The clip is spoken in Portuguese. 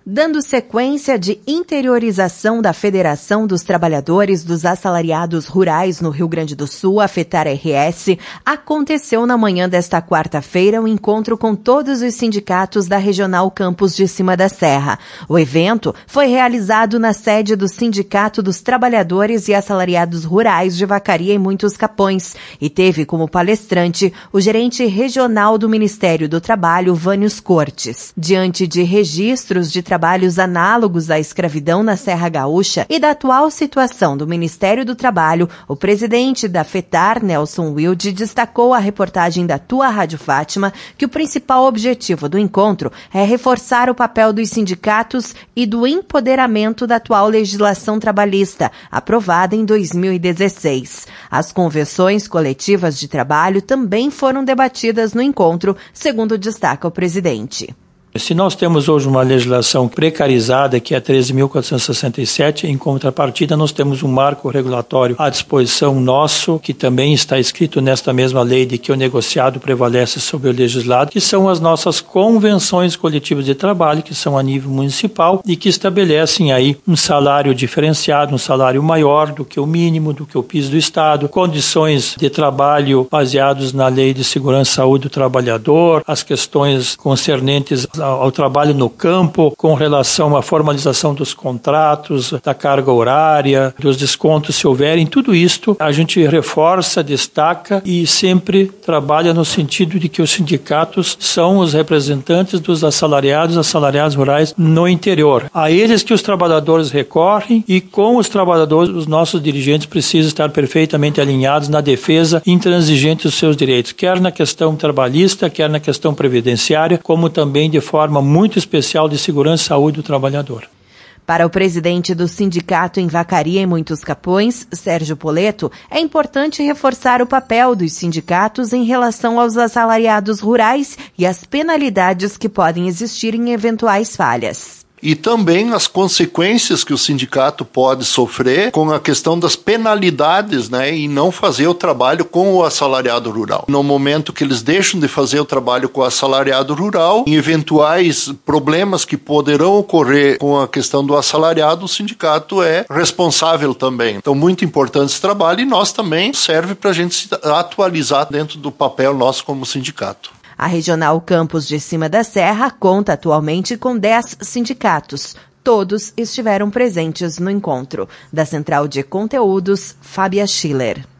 Dando sequência de interiorização da Federação dos Trabalhadores dos Assalariados Rurais no Rio Grande do Sul, a FETAR-RS, aconteceu na manhã desta quarta-feira um encontro com todos os sindicatos da Regional Campos de Cima da Serra. O evento foi realizado na sede do Sindicato dos Trabalhadores e Assalariados Rurais de Vacaria e Muitos Capões e teve como palestrante o gerente regional do Ministério do Trabalho, Vânios Cortes. Diante de registros de trabalhos análogos à escravidão na Serra Gaúcha e da atual situação do Ministério do Trabalho, o presidente da FETAR, Nelson Wilde, destacou à reportagem da Tua Rádio Fátima que o principal objetivo do encontro é reforçar o papel dos sindicatos e do empoderamento da atual legislação trabalhista, aprovada em 2016. As convenções coletivas de trabalho também foram debatidas no encontro, segundo destaca o presidente. Se nós temos hoje uma legislação precarizada, que é a 13.467, em contrapartida nós temos um marco regulatório à disposição nosso, que também está escrito nesta mesma lei de que o negociado prevalece sobre o legislado, que são as nossas convenções coletivas de trabalho, que são a nível municipal e que estabelecem aí um salário diferenciado, um salário maior do que o mínimo, do que o piso do Estado, condições de trabalho baseados na Lei de Segurança e Saúde do Trabalhador, as questões concernentes ao trabalho no campo, com relação à formalização dos contratos, da carga horária, dos descontos se houverem, tudo isto a gente reforça, destaca e sempre trabalha no sentido de que os sindicatos são os representantes dos assalariados rurais no interior. A eles que os trabalhadores recorrem e com os trabalhadores os nossos dirigentes precisam estar perfeitamente alinhados na defesa intransigente dos seus direitos, quer na questão trabalhista, quer na questão previdenciária, como também de forma muito especial de segurança e saúde do trabalhador. Para o presidente do sindicato em Vacaria e Muitos Capões, Sérgio Poleto, é importante reforçar o papel dos sindicatos em relação aos assalariados rurais e as penalidades que podem existir em eventuais falhas. E também as consequências que o sindicato pode sofrer com a questão das penalidades, e não fazer o trabalho com o assalariado rural. No momento que eles deixam de fazer o trabalho com o assalariado rural, em eventuais problemas que poderão ocorrer com a questão do assalariado, o sindicato é responsável também. Então, muito importante esse trabalho e nós também serve para a gente se atualizar dentro do papel nosso como sindicato. A Regional Campos de Cima da Serra conta atualmente com 10 sindicatos. Todos estiveram presentes no encontro. Da Central de Conteúdos, Fábia Schiller.